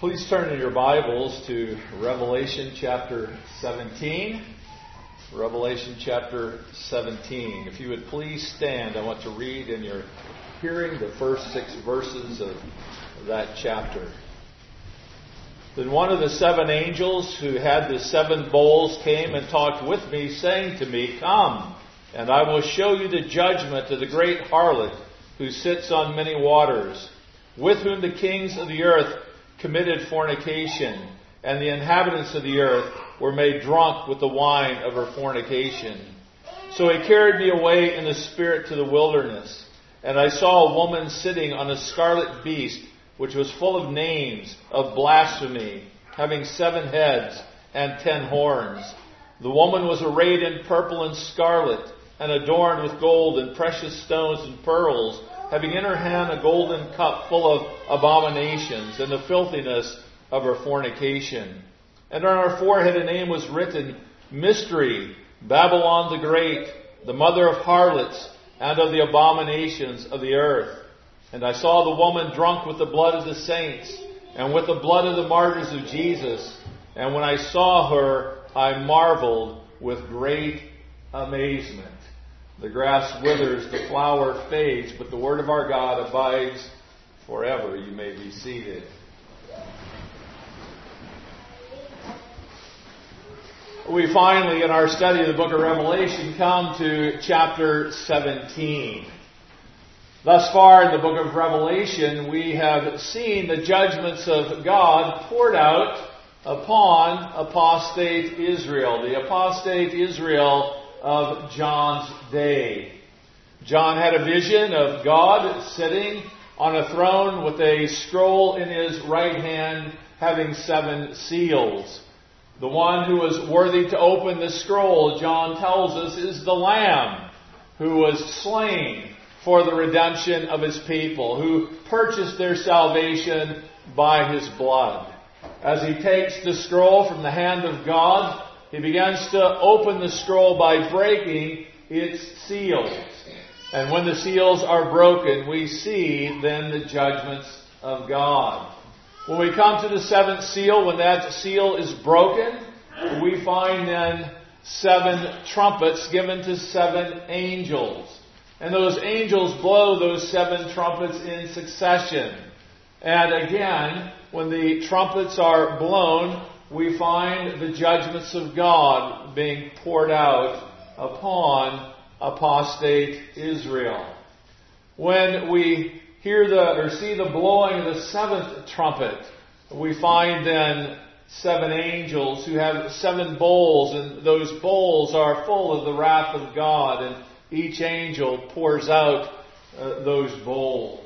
Please turn in your Bibles to Revelation chapter 17. Revelation chapter 17. If you would please stand, I want to read in your hearing the first 6 verses of that chapter. Then one of the 7 angels who had the 7 bowls came and talked with me, saying to me, "Come, and I will show you the judgment of the great harlot who sits on many waters, with whom the kings of the earth committed fornication, and the inhabitants of the earth were made drunk with the wine of her fornication." So he carried me away in the spirit to the wilderness, and I saw a woman sitting on a scarlet beast, which was full of names of blasphemy, having 7 heads and 10 horns. The woman was arrayed in purple and scarlet, and adorned with gold and precious stones and pearls, having in her hand a golden cup full of abominations and the filthiness of her fornication. And on her forehead a name was written, Mystery, Babylon the Great, the mother of harlots and of the abominations of the earth. And I saw the woman drunk with the blood of the saints, and with the blood of the martyrs of Jesus. And when I saw her, I marveled with great amazement. The grass withers, the flower fades, but the word of our God abides forever. You may be seated. We finally, in our study of the book of Revelation, come to chapter 17. Thus far in the book of Revelation, we have seen the judgments of God poured out upon apostate Israel, the apostate Israel of John's day. John had a vision of God sitting on a throne with a scroll in his right hand having 7 seals. The one who was worthy to open the scroll, John tells us, is the Lamb who was slain for the redemption of his people, who purchased their salvation by his blood. As he takes the scroll from the hand of God, he begins to open the scroll by breaking its seals. And when the seals are broken, we see then the judgments of God. When we come to the 7th seal, when that seal is broken, we find then 7 trumpets given to 7 angels. And those angels blow those 7 trumpets in succession. And again, when the trumpets are blown, we find the judgments of God being poured out upon apostate Israel. When we hear see the blowing of the 7th trumpet, we find then 7 angels who have 7 bowls, and those bowls are full of the wrath of God, and each angel pours out those bowls.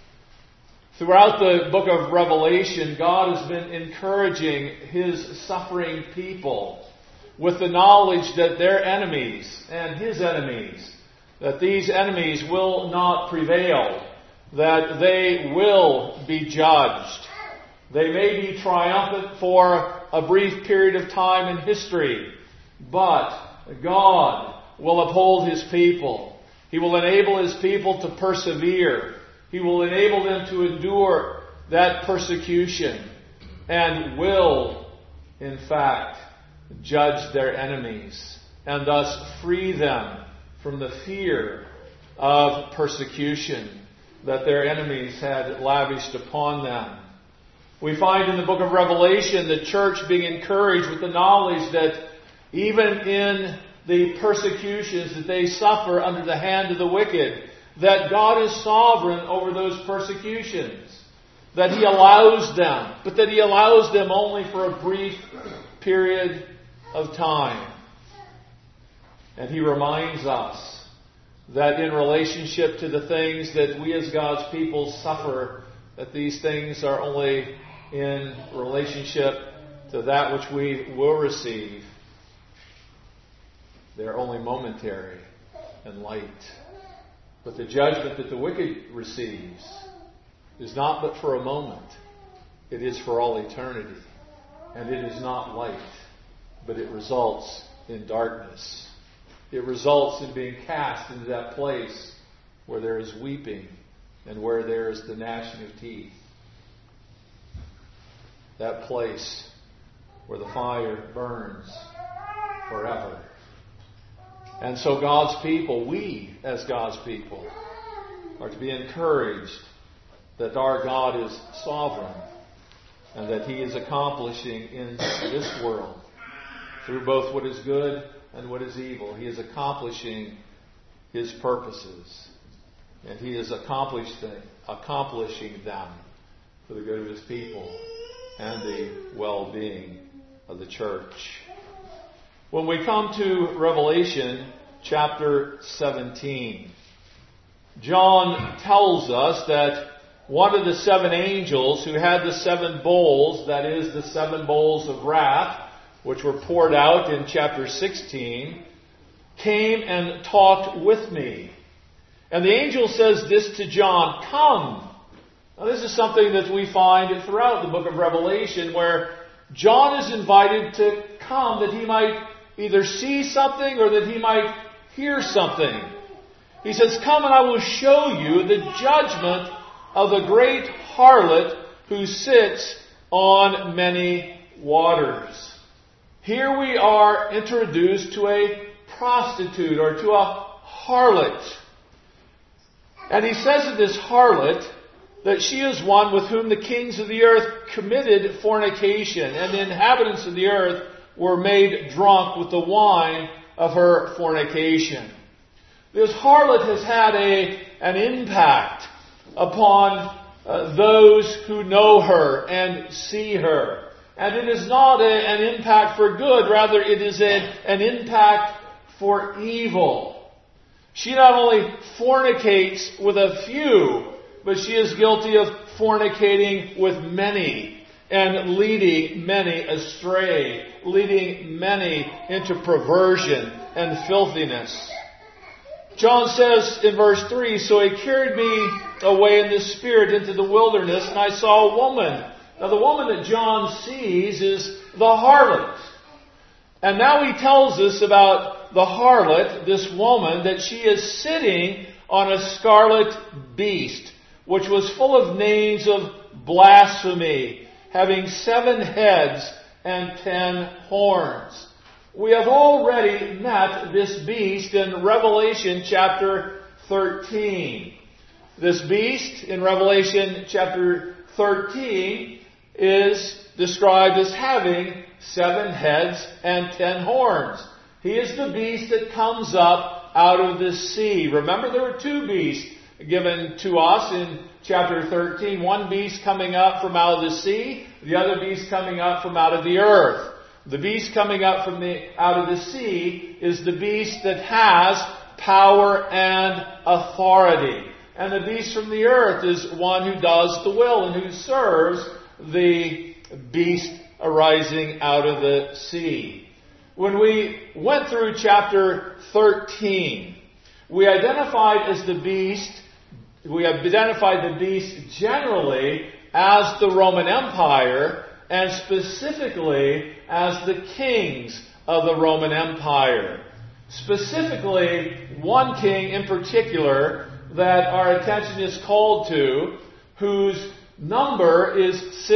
Throughout the book of Revelation, God has been encouraging His suffering people with the knowledge that their enemies and His enemies, that these enemies will not prevail, that they will be judged. They may be triumphant for a brief period of time in history, but God will uphold His people. He will enable His people to persevere. He will enable them to endure that persecution and will, in fact, judge their enemies and thus free them from the fear of persecution that their enemies had lavished upon them. We find in the book of Revelation the church being encouraged with the knowledge that even in the persecutions that they suffer under the hand of the wicked, that God is sovereign over those persecutions, that He allows them, but that He allows them only for a brief period of time. And He reminds us that in relationship to the things that we as God's people suffer, that these things are only in relationship to that which we will receive. They're only momentary and light. But the judgment that the wicked receives is not but for a moment. It is for all eternity. And it is not light, but it results in darkness. It results in being cast into that place where there is weeping and where there is the gnashing of teeth. that place where the fire burns forever. And so God's people, we as God's people, are to be encouraged that our God is sovereign and that He is accomplishing in this world, through both what is good and what is evil, He is accomplishing His purposes. And He is accomplishing them for the good of His people and the well-being of the church. When we come to Revelation chapter 17, John tells us that one of the 7 angels who had the 7 bowls, that is, the 7 bowls of wrath, which were poured out in chapter 16, came and talked with me. And the angel says this to John, "Come." Now this is something that we find throughout the book of Revelation, where John is invited to come that he might either see something or that he might hear something. He says, "Come and I will show you the judgment of the great harlot who sits on many waters." Here we are introduced to a prostitute or to a harlot. And he says of this harlot that she is one with whom the kings of the earth committed fornication, and the inhabitants of the earth were made drunk with the wine of her fornication. This harlot has had an impact upon those who know her and see her. And it is not an impact for good, rather it is an impact for evil. She not only fornicates with a few, but she is guilty of fornicating with many and leading many astray, leading many into perversion and filthiness. John says in verse 3, "So he carried me away in the Spirit into the wilderness, and I saw a woman." Now the woman that John sees is the harlot. And now he tells us about the harlot, this woman, that she is sitting on a scarlet beast, which was full of names of blasphemy, having 7 heads and 10 horns. We have already met this beast in Revelation chapter 13. This beast in Revelation chapter 13 is described as having 7 heads and 10 horns. He is the beast that comes up out of the sea. Remember, there were 2 beasts given to us in chapter 13. One beast coming up from out of the sea, the other beast coming up from out of the earth. The beast coming up from out of the sea is the beast that has power and authority. And the beast from the earth is one who does the will and who serves the beast arising out of the sea. When we went through chapter 13, we identified the beast generally as the Roman Empire, and specifically as the kings of the Roman Empire. Specifically, one king in particular that our attention is called to, whose number is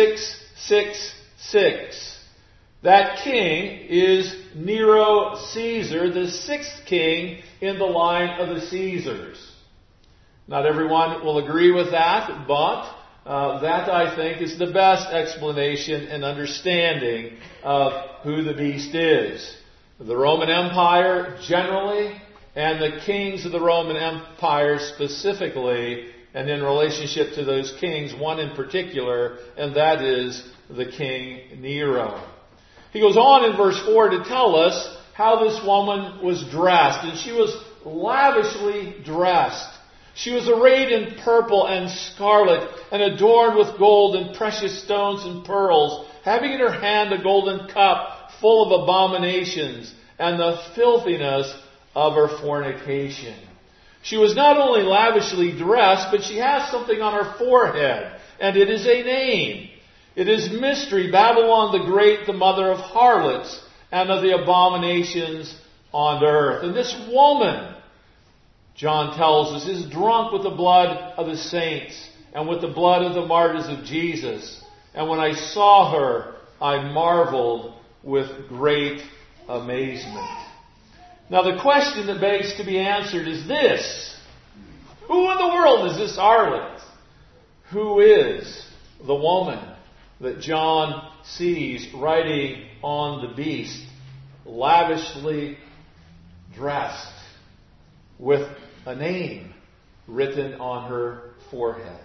666. That king is Nero Caesar, the 6th king in the line of the Caesars. Not everyone will agree with that, but that, I think, is the best explanation and understanding of who the beast is. The Roman Empire generally, and the kings of the Roman Empire specifically, and in relationship to those kings, one in particular, and that is the King Nero. He goes on in verse 4 to tell us how this woman was dressed, and she was lavishly dressed. She was arrayed in purple and scarlet, and adorned with gold and precious stones and pearls, having in her hand a golden cup full of abominations and the filthiness of her fornication. She was not only lavishly dressed, but she has something on her forehead, and it is a name. It is Mystery, Babylon the Great, the mother of harlots and of the abominations on earth. And this woman, John tells us, is drunk with the blood of the saints and with the blood of the martyrs of Jesus. and when I saw her, I marveled with great amazement. Now the question that begs to be answered is this: who in the world is this harlot? Who is the woman that John sees riding on the beast, lavishly dressed, with a name written on her forehead?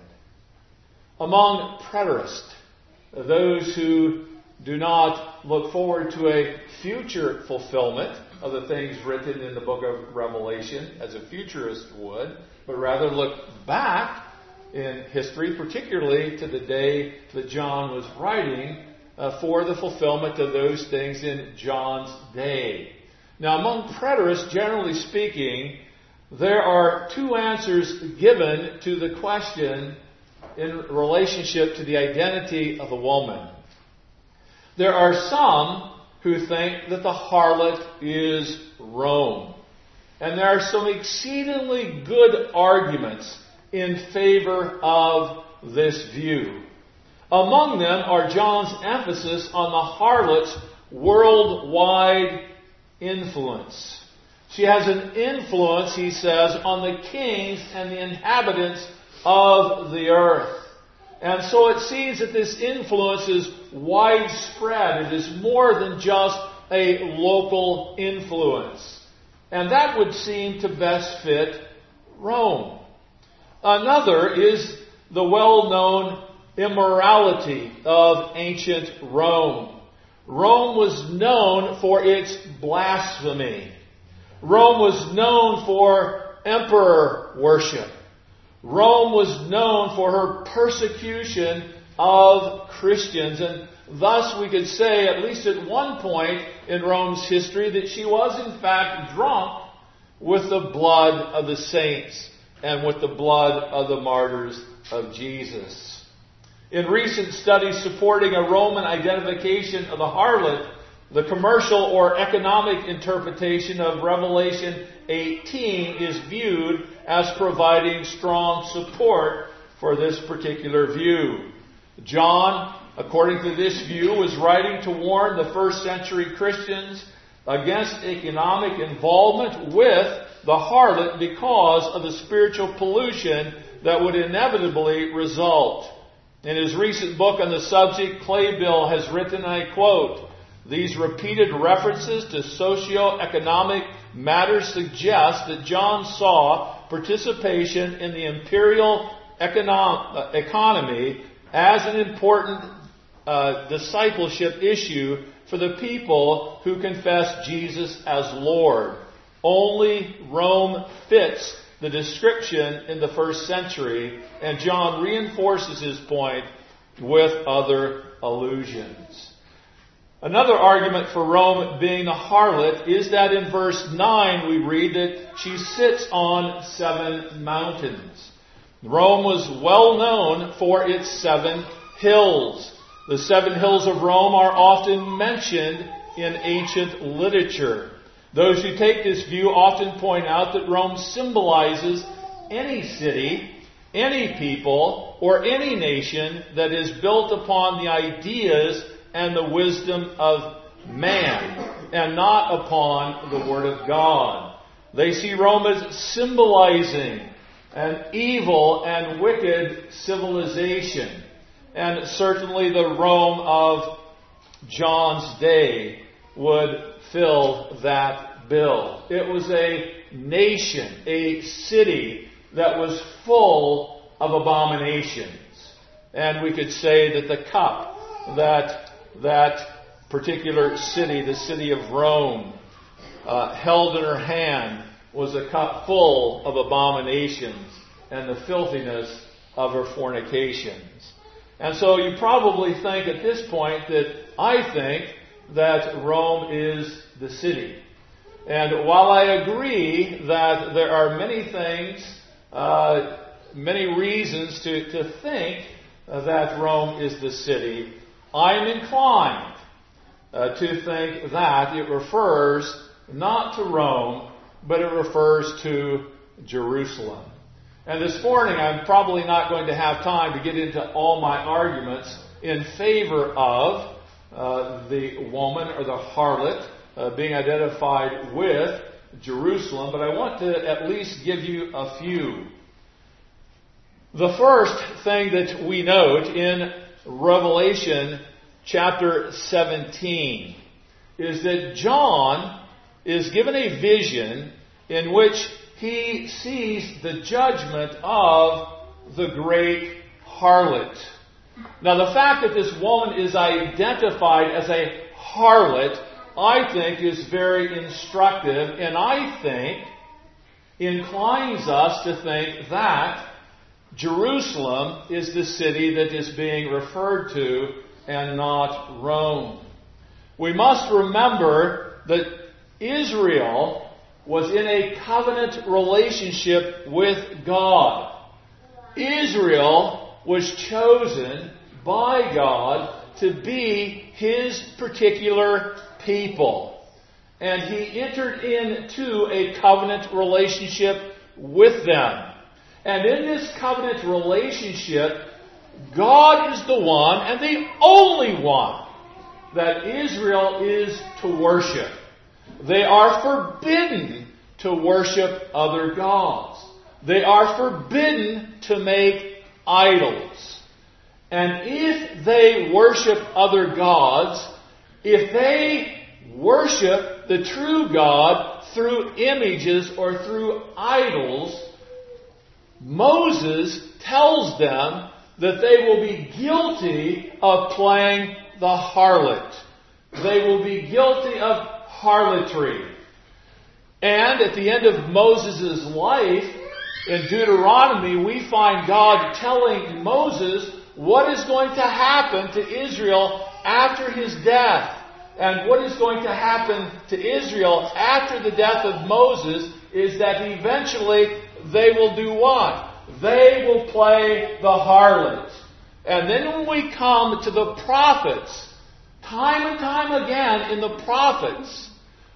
Among preterists, those who do not look forward to a future fulfillment of the things written in the book of Revelation as a futurist would, but rather look back in history, particularly to the day that John was writing, for the fulfillment of those things in John's day. Now, among preterists, generally speaking, there are two answers given to the question in relationship to the identity of a woman. There are some who think that the harlot is Rome. And there are some exceedingly good arguments in favor of this view. Among them are John's emphasis on the harlot's worldwide influence. She has an influence, he says, on the kings and the inhabitants of the earth. And so it seems that this influence is widespread. It is more than just a local influence. And that would seem to best fit Rome. Another is the well-known immorality of ancient Rome. Rome was known for its blasphemy. Rome was known for emperor worship. Rome was known for her persecution of Christians. And thus we could say, at least at one point in Rome's history, that she was in fact drunk with the blood of the saints and with the blood of the martyrs of Jesus. In recent studies supporting a Roman identification of the harlot, the commercial or economic interpretation of Revelation 18 is viewed as providing strong support for this particular view. John, according to this view, was writing to warn the first century Christians against economic involvement with the harlot because of the spiritual pollution that would inevitably result. In his recent book on the subject, Claybill has written, and I quote, "These repeated references to socio-economic matters suggest that John saw participation in the imperial economy as an important discipleship issue for the people who confess Jesus as Lord. Only Rome fits the description in the first century, and John reinforces his point with other allusions." Another argument for Rome being the harlot is that in verse 9 we read that she sits on 7 mountains. Rome was well known for its 7 hills. The 7 hills of Rome are often mentioned in ancient literature. Those who take this view often point out that Rome symbolizes any city, any people, or any nation that is built upon the ideas and the wisdom of man, and not upon the Word of God. They see Rome as symbolizing an evil and wicked civilization, and certainly the Rome of John's day would fill that bill. It was a nation, a city that was full of abominations. And we could say that the cup that particular city, the city of Rome, held in her hand was a cup full of abominations and the filthiness of her fornications. And so you probably think at this point that I think that Rome is the city. And while I agree that there are many things, many reasons to think that Rome is the city, I am inclined to think that it refers not to Rome, but it refers to Jerusalem. And this morning I'm probably not going to have time to get into all my arguments in favor of the woman or the harlot being identified with Jerusalem, but I want to at least give you a few. The first thing that we note in Revelation chapter 17 is that John is given a vision in which he sees the judgment of the great harlot. Now, the fact that this woman is identified as a harlot, I think, is very instructive, and I think inclines us to think that Jerusalem is the city that is being referred to and not Rome. We must remember that Israel was in a covenant relationship with God. Israel was chosen by God to be His particular people. And He entered into a covenant relationship with them. And in this covenant relationship, God is the one and the only one that Israel is to worship. They are forbidden to worship other gods. They are forbidden to make idols. And if they worship other gods, if they worship the true God through images or through idols, Moses tells them that they will be guilty of playing the harlot. They will be guilty of harlotry. And at the end of Moses' life, in Deuteronomy, we find God telling Moses what is going to happen to Israel after his death. And what is going to happen to Israel after the death of Moses is that eventually they will do what? They will play the harlot. And then when we come to the prophets, time and time again in the prophets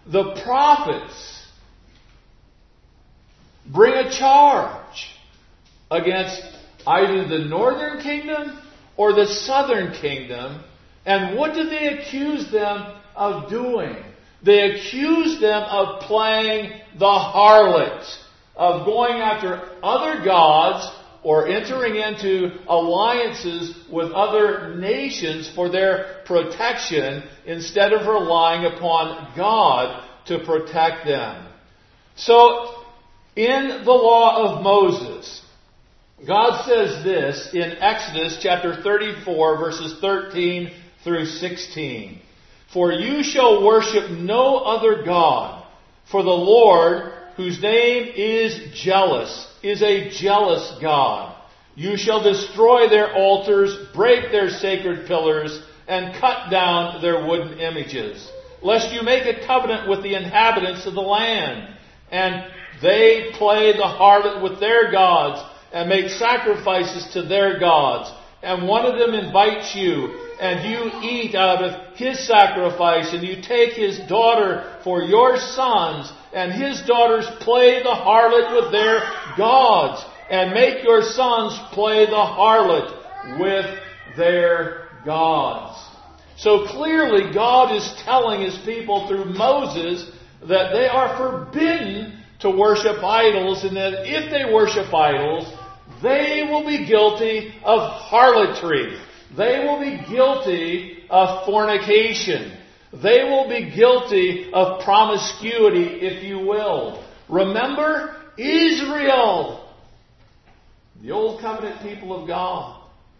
bring a charge against either the northern kingdom or the southern kingdom. And what do they accuse them of doing? They accuse them of playing the harlot, of going after other gods or entering into alliances with other nations for their protection instead of relying upon God to protect them. So, in the law of Moses, God says this in Exodus chapter 34, verses 13 through 16. For you shall worship no other God, for the Lord, whose name is jealous, is a jealous God. You shall destroy their altars, break their sacred pillars, and cut down their wooden images, lest you make a covenant with the inhabitants of the land, and they play the harlot with their gods, and make sacrifices to their gods, and one of them invites you, and you eat out of his sacrifice, and you take his daughter for your sons, and his daughters play the harlot with their gods, and make your sons play the harlot with their gods. So clearly God is telling His people through Moses that they are forbidden to worship idols, and that if they worship idols, they will be guilty of harlotry. They will be guilty of fornication. They will be guilty of promiscuity, if you will. Remember Israel, the Old Covenant people of God.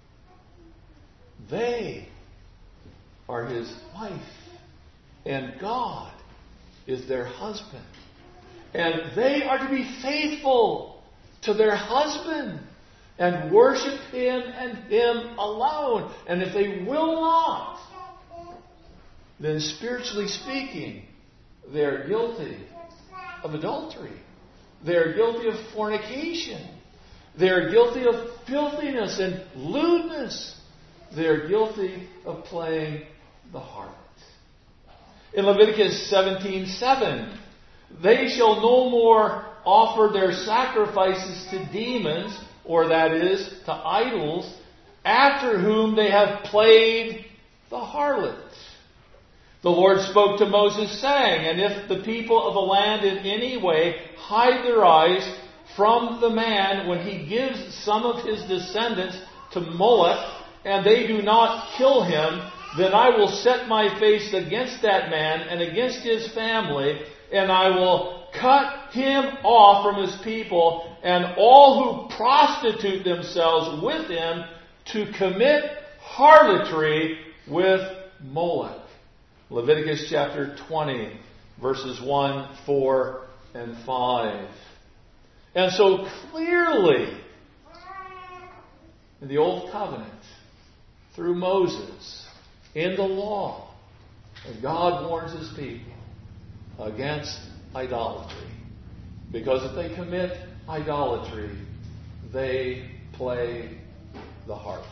They are His wife, and God is their husband. And they are to be faithful to their husband and worship Him and Him alone. And if they will not, then spiritually speaking, they are guilty of adultery. They are guilty of fornication. They are guilty of filthiness and lewdness. They are guilty of playing the harlot. In Leviticus 17:7, they shall no more offer their sacrifices to demons, or that is, to idols, after whom they have played the harlot. The Lord spoke to Moses, saying, And if the people of the land in any way hide their eyes from the man when he gives some of his descendants to Moloch, and they do not kill him, then I will set my face against that man and against his family, and I will cut him off from his people, and all who prostitute themselves with him to commit harlotry with Moloch. Leviticus chapter 20, verses 1, 4, and 5. And so clearly, in the Old Covenant, through Moses, in the law, God warns His people against idolatry. Because if they commit idolatry, they play the harlot.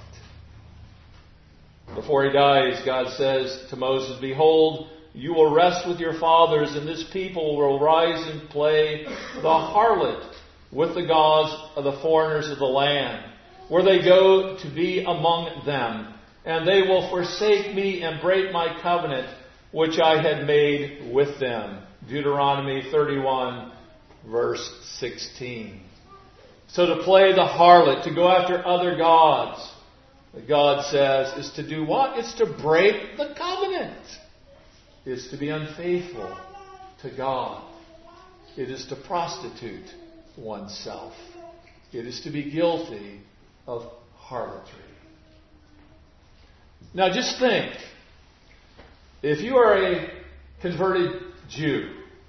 Before he dies, God says to Moses, Behold, you will rest with your fathers, and this people will rise and play the harlot with the gods of the foreigners of the land, where they go to be among them. And they will forsake me and break my covenant, which I had made with them. Deuteronomy 31, verse 16. So to play the harlot, to go after other gods, God says, is to do what? It's to break the covenant. It's to be unfaithful to God. It is to prostitute oneself. It is to be guilty of harlotry. Now just think, if you are a converted Jew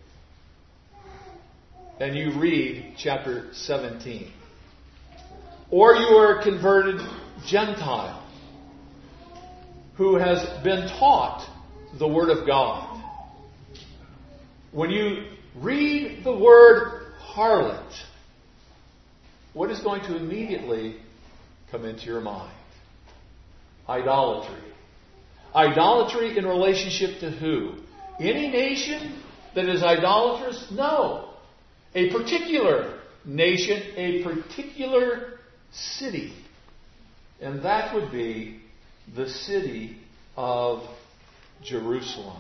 and you read chapter 17, or you are a converted Gentile who has been taught the Word of God, when you read the word harlot, what is going to immediately come into your mind? Idolatry. Idolatry in relationship to who? Any nation that is idolatrous? No. A particular nation, a particular city. And that would be the city of Jerusalem.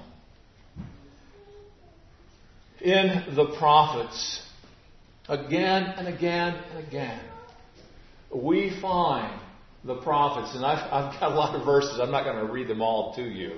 In the prophets, again and again and again, we find the prophets, and I've got a lot of verses. I'm not going to read them all to you.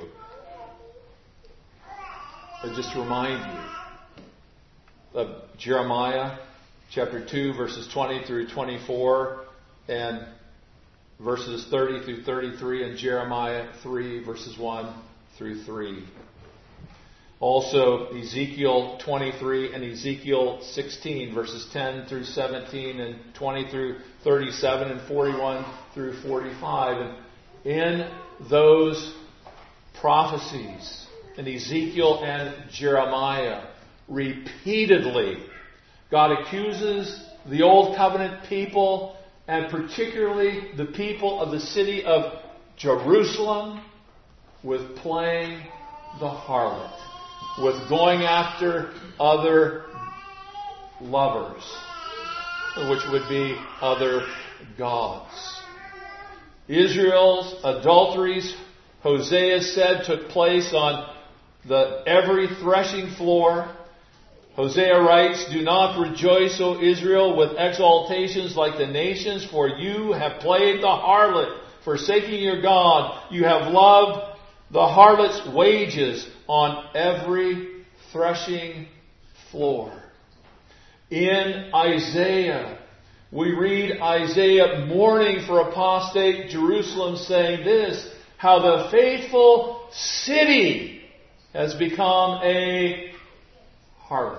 But just to remind you of Jeremiah chapter 2, verses 20 through 24, and verses 30 through 33, and Jeremiah 3, verses 1 through 3. Also, Ezekiel 23 and Ezekiel 16, verses 10 through 17, and 20 through 37, and 41 through 45. And in those prophecies, in Ezekiel and Jeremiah, repeatedly, God accuses the Old Covenant people, and particularly the people of the city of Jerusalem, with playing the harlot, with going after other lovers, which would be other gods. Israel's adulteries, Hosea said, took place on every threshing floor. Hosea writes, Do not rejoice, O Israel, with exaltations like the nations, for you have played the harlot, forsaking your God. You have loved the harlot's wages on every threshing floor. In Isaiah, we read Isaiah mourning for apostate Jerusalem, saying this, how the faithful city has become a harlot.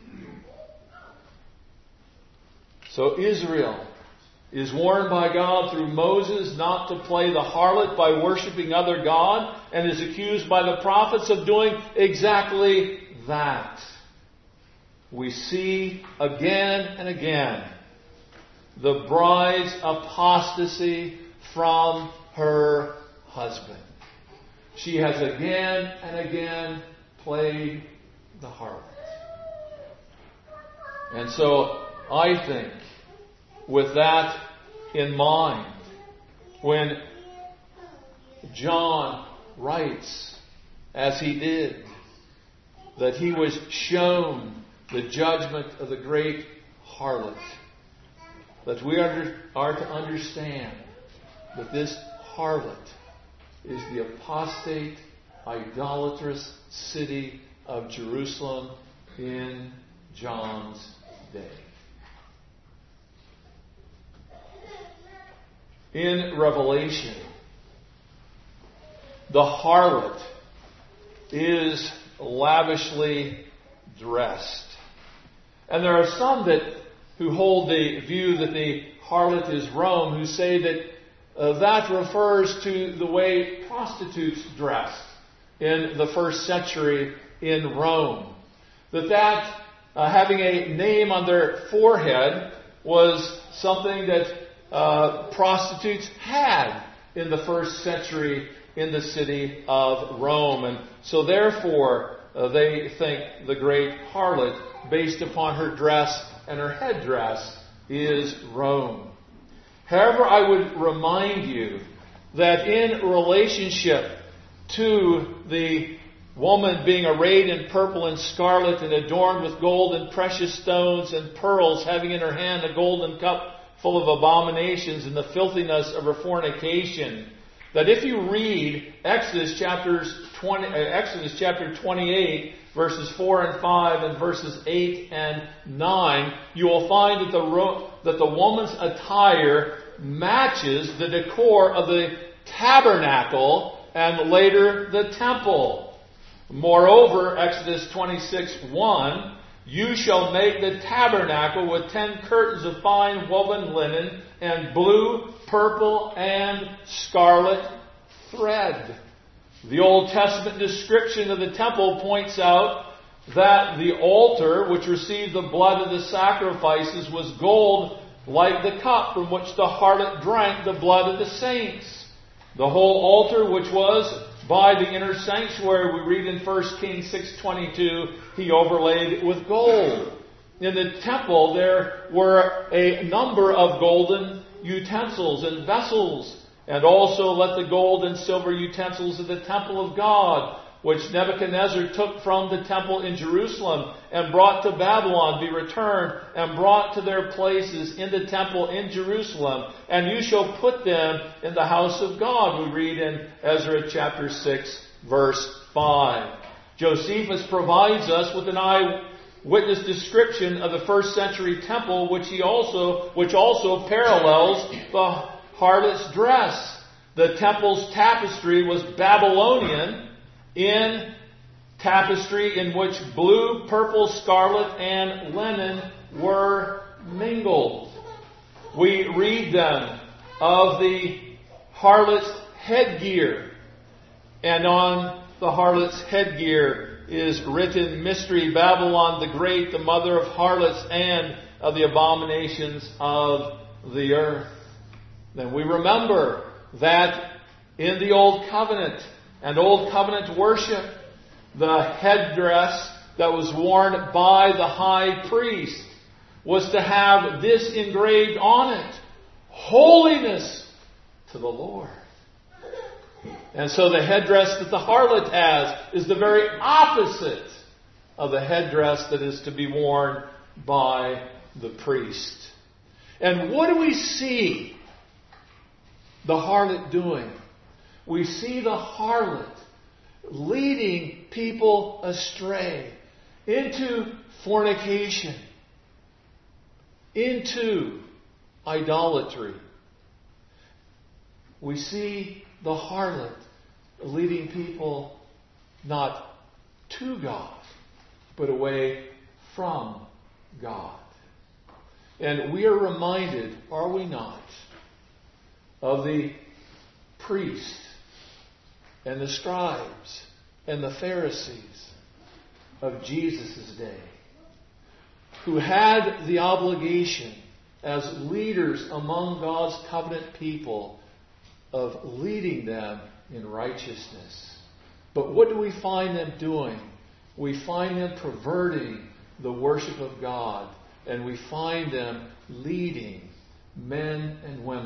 So Israel is warned by God through Moses not to play the harlot by worshiping other God, and is accused by the prophets of doing exactly that. We see again and again the bride's apostasy from her husband. She has again and again played the harlot. And so I think, with that in mind, when John writes, as he did, that he was shown the judgment of the great harlot. That we are to understand that this harlot is the apostate, idolatrous city of Jerusalem in John's day. In Revelation, the harlot is lavishly dressed. And there are some who hold the view that the harlot is Rome, who say that that refers to the way prostitutes dressed in the first century in Rome. That having a name on their forehead was something that prostitutes had in the first century in the city of Rome. And so therefore, they think the great harlot, based upon her dress and her headdress, is Rome. However, I would remind you that in relationship to the woman being arrayed in purple and scarlet and adorned with gold and precious stones and pearls, having in her hand a golden cup full of abominations and the filthiness of her fornication, that if you read Exodus chapter 28, verses 4 and 5 and verses 8 and 9, you will find that the woman's attire matches the decor of the tabernacle and later the temple. Moreover, Exodus 26:1, you shall make the tabernacle with 10 curtains of fine woven linen and blue, purple, and scarlet thread. The Old Testament description of the temple points out that the altar, which received the blood of the sacrifices, was gold like the cup from which the harlot drank the blood of the saints. The whole altar, which was by the inner sanctuary, we read in 1 Kings 6:22, he overlaid it with gold. In the temple, there were a number of golden utensils and vessels, and also let the gold and silver utensils of the temple of God, which Nebuchadnezzar took from the temple in Jerusalem and brought to Babylon, be returned and brought to their places in the temple in Jerusalem. And you shall put them in the house of God, we read in Ezra chapter 6, verse 5. Josephus provides us with an eyewitness description of the first century temple, which also parallels the harlot's dress. The temple's tapestry was Babylonian in tapestry, in which blue, purple, scarlet, and linen were mingled. We read then of the harlot's headgear, and on the harlot's headgear is written, Mystery, Babylon the Great, the mother of harlots and of the abominations of the earth. Then we remember that in the Old Covenant and Old Covenant worship, the headdress that was worn by the high priest was to have this engraved on it: holiness to the Lord. And so the headdress that the harlot has is the very opposite of the headdress that is to be worn by the priest. And what do we see the harlot doing? We see the harlot leading people astray into fornication, into idolatry. We see the harlot leading people not to God, but away from God. And we are reminded, are we not, of the priest and the scribes and the Pharisees of Jesus' day, who had the obligation as leaders among God's covenant people of leading them in righteousness. But what do we find them doing? We find them perverting the worship of God, and we find them leading men and women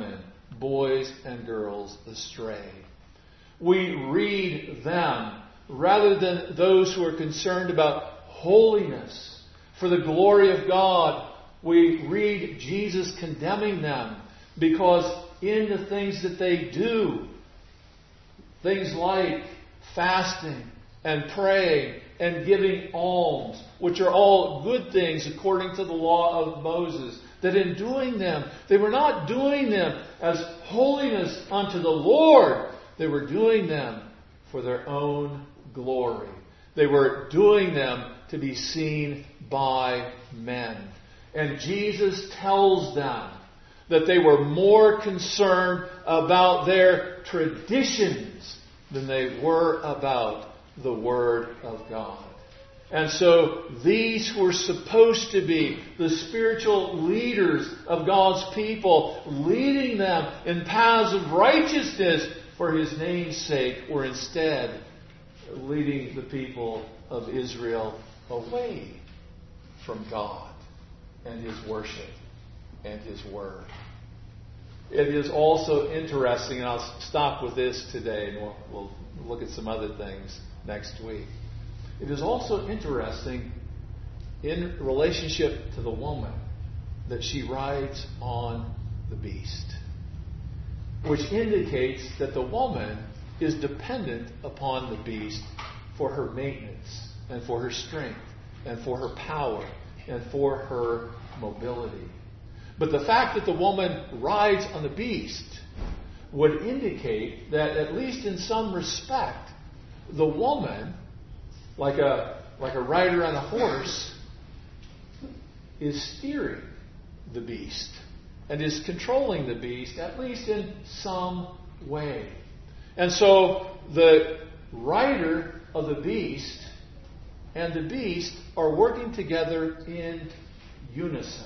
boys and girls astray. We read them rather than those who are concerned about holiness for the glory of God. We read Jesus condemning them because in the things that they do, things like fasting and praying and giving alms, which are all good things according to the law of Moses, that in doing them, they were not doing them as holiness unto the Lord. They were doing them for their own glory. They were doing them to be seen by men. And Jesus tells them that they were more concerned about their traditions than they were about the Word of God. And so these who were supposed to be the spiritual leaders of God's people, leading them in paths of righteousness for His name's sake, were instead leading the people of Israel away from God and His worship and His Word. It is also interesting, and I'll stop with this today, and we'll look at some other things next week. It is also interesting in relationship to the woman that she rides on the beast, which indicates that the woman is dependent upon the beast for her maintenance and for her strength and for her power and for her mobility. But the fact that the woman rides on the beast would indicate that, at least in some respect, the woman, like a rider on a horse, is steering the beast and is controlling the beast, at least in some way. And so the rider of the beast and the beast are working together in unison.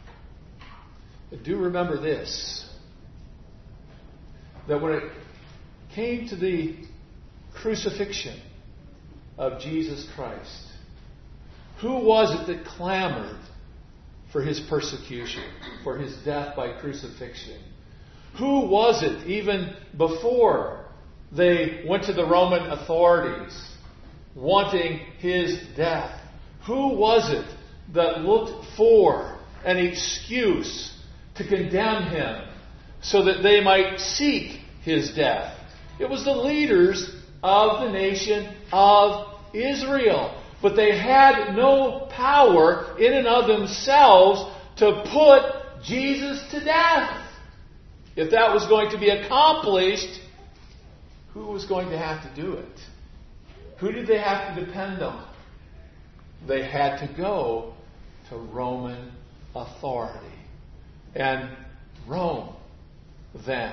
But do remember this, that when it came to the crucifixion of Jesus Christ, who was it that clamored for His persecution, for His death by crucifixion? Who was it, even before they went to the Roman authorities wanting His death? Who was it that looked for an excuse to condemn Him so that they might seek His death? It was the leaders of the nation of Israel. But they had no power in and of themselves to put Jesus to death. If that was going to be accomplished, who was going to have to do it? Who did they have to depend on? They had to go to Roman authority. And Rome then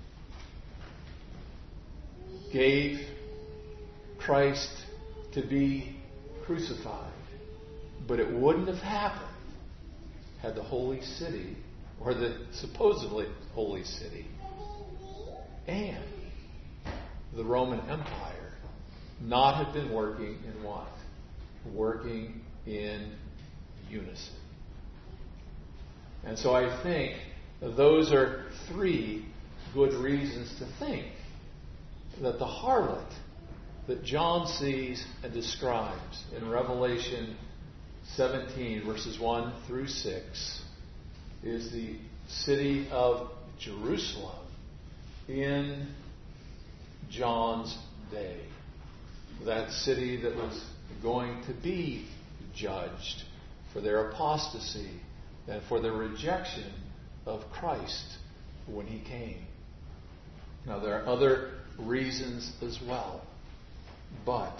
gave Christ to be crucified. But it wouldn't have happened had the holy city, or the supposedly holy city, and the Roman Empire not have been working in what? Working in unison. And so I think those are three good reasons to think that the harlot that John sees and describes in Revelation 17, verses 1 through 6, is the city of Jerusalem in John's day. That city that was going to be judged for their apostasy and for their rejection of Christ when He came. Now, there are other reasons as well, but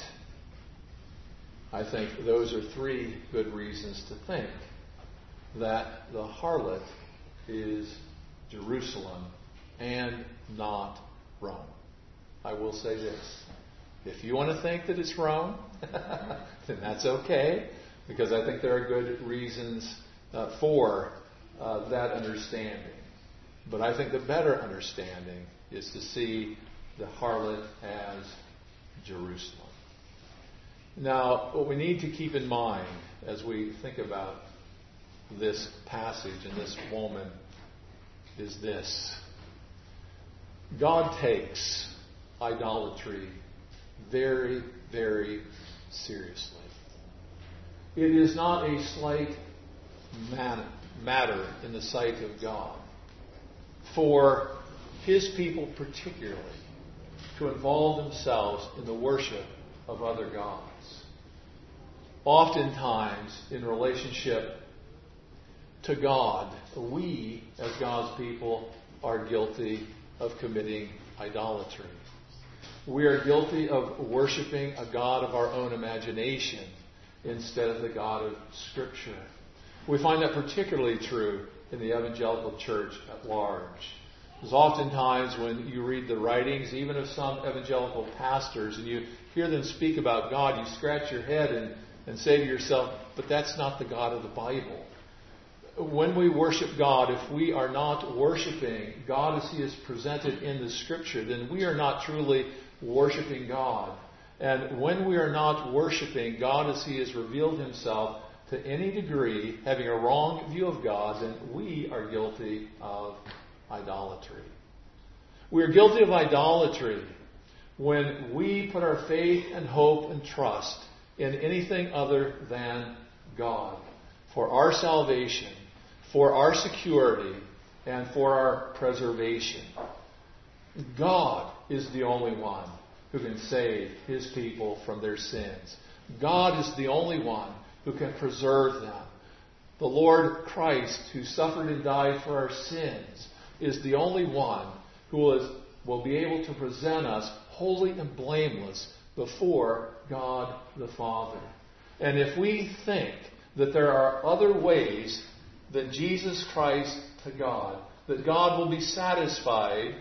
I think those are three good reasons to think that the harlot is Jerusalem and not Rome. I will say this. If you want to think that it's Rome, then that's okay, because I think there are good reasons for that understanding. But I think the better understanding is to see the harlot as Jerusalem. Now, what we need to keep in mind as we think about this passage and this woman is this. God takes idolatry very, very seriously. It is not a slight matter in the sight of God for His people particularly to involve themselves in the worship of other gods. Oftentimes, in relationship to God, we, as God's people, are guilty of committing idolatry. We are guilty of worshiping a God of our own imagination instead of the God of Scripture. We find that particularly true in the evangelical church at large. Because oftentimes when you read the writings, even of some evangelical pastors, and you hear them speak about God, you scratch your head and say to yourself, but that's not the God of the Bible. When we worship God, if we are not worshiping God as He is presented in the Scripture, then we are not truly worshiping God. And when we are not worshiping God as He has revealed Himself to any degree, having a wrong view of God, then we are guilty of idolatry. We are guilty of idolatry when we put our faith and hope and trust in anything other than God for our salvation, for our security, and for our preservation. God is the only one who can save His people from their sins. God is the only one who can preserve them. The Lord Christ, who suffered and died for our sins, is the only one who will be able to present us holy and blameless before God the Father. And if we think that there are other ways than Jesus Christ to God, that God will be satisfied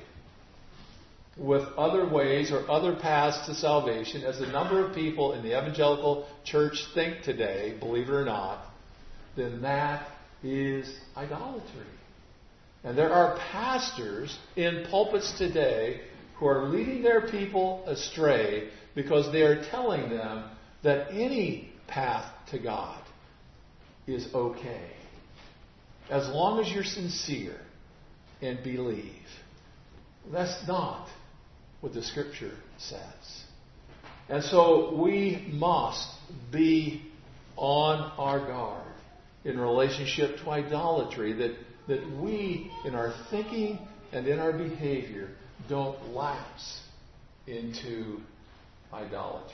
with other ways or other paths to salvation, as a number of people in the evangelical church think today, believe it or not, then that is idolatry. And there are pastors in pulpits today who are leading their people astray because they are telling them that any path to God is okay, as long as you're sincere and believe. That's not what the Scripture says. And so we must be on our guard in relationship to idolatry, that we, in our thinking and in our behavior, don't lapse into idolatry.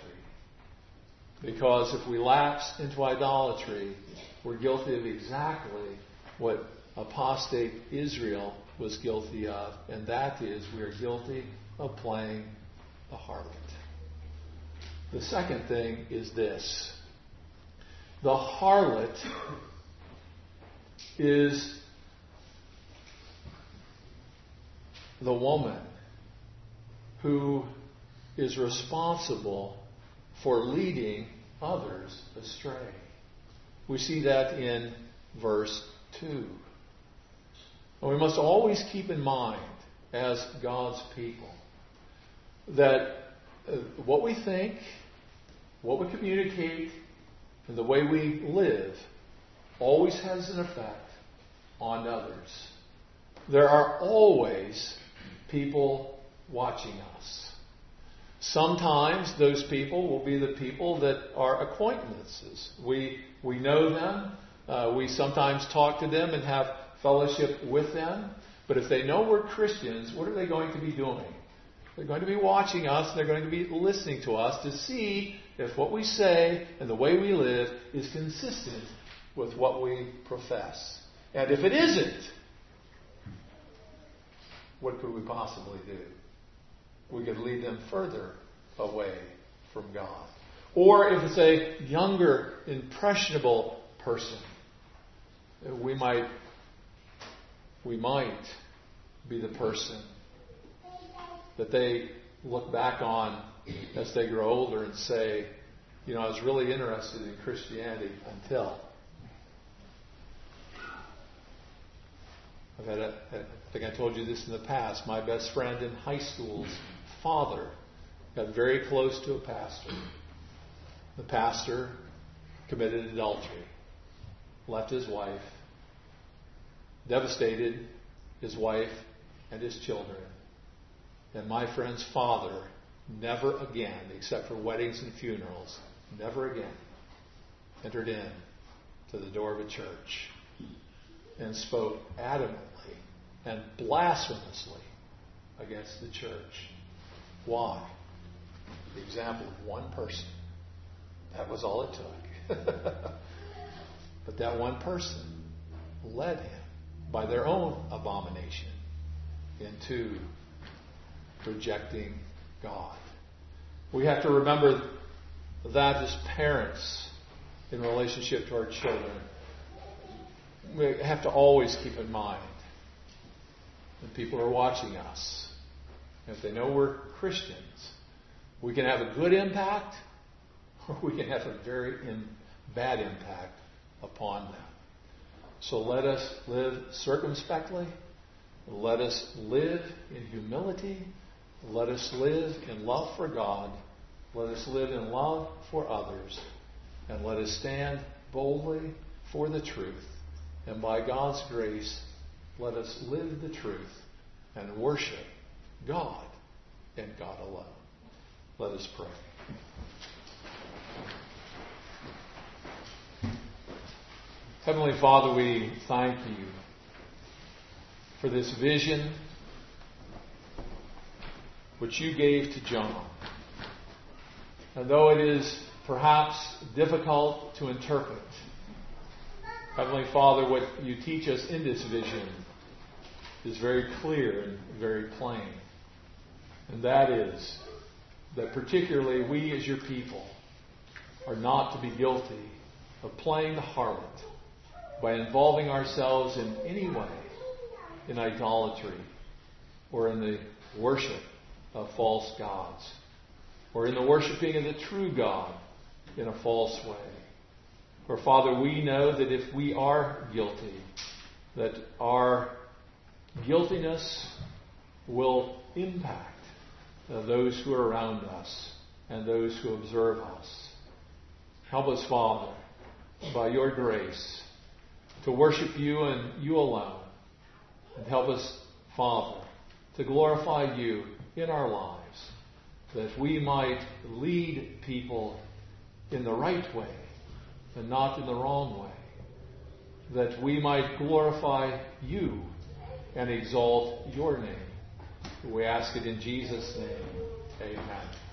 Because if we lapse into idolatry, we're guilty of exactly what apostate Israel was guilty of, and that is, we are guilty of playing the harlot. The second thing is this. The harlot is the woman who is responsible for leading others astray. We see that in verse 2. And we must always keep in mind, as God's people, that what we think, what we communicate, and the way we live always has an effect on others. There are always people watching us. Sometimes those people will be the people that are acquaintances. We know them. We sometimes talk to them and have fellowship with them. But if they know we're Christians, what are they going to be doing? They're going to be watching us, and they're going to be listening to us to see if what we say and the way we live is consistent with what we profess. And if it isn't, what could we possibly do? We could lead them further away from God. Or if it's a younger, impressionable person, we might be the person that they look back on as they grow older and say, I was really interested in Christianity until. I think I told you this in the past. My best friend in high school's father got very close to a pastor. The pastor committed adultery, left his wife, devastated his wife and his children, And my friend's father never again, except for weddings and funerals, never again entered in to the door of a church and spoke adamantly and blasphemously against the church. Why? The example of one person. That was all it took. But that one person led him by their own abomination into rejecting God. We have to remember that as parents in relationship to our children. We have to always keep in mind that people are watching us. If they know we're Christians, we can have a good impact or we can have a very bad impact upon them. So let us live circumspectly. Let us live in humility. Let us live in love for God. Let us live in love for others. And let us stand boldly for the truth. And by God's grace, let us live the truth and worship God and God alone. Let us pray. Heavenly Father, we thank you for this vision which you gave to John. And though it is perhaps difficult to interpret, Heavenly Father, what you teach us in this vision is very clear and very plain. And that is that particularly we as your people are not to be guilty of playing the harlot by involving ourselves in any way in idolatry or in the worship of false gods or in the worshiping of the true God in a false way. For Father, we know that if we are guilty, that our guiltiness will impact those who are around us and those who observe us. Help us, Father, by your grace, to worship you and you alone. And help us, Father, to glorify you in our lives, that we might lead people in the right way and not in the wrong way, that we might glorify you and exalt your name. We ask it in Jesus' name. Amen.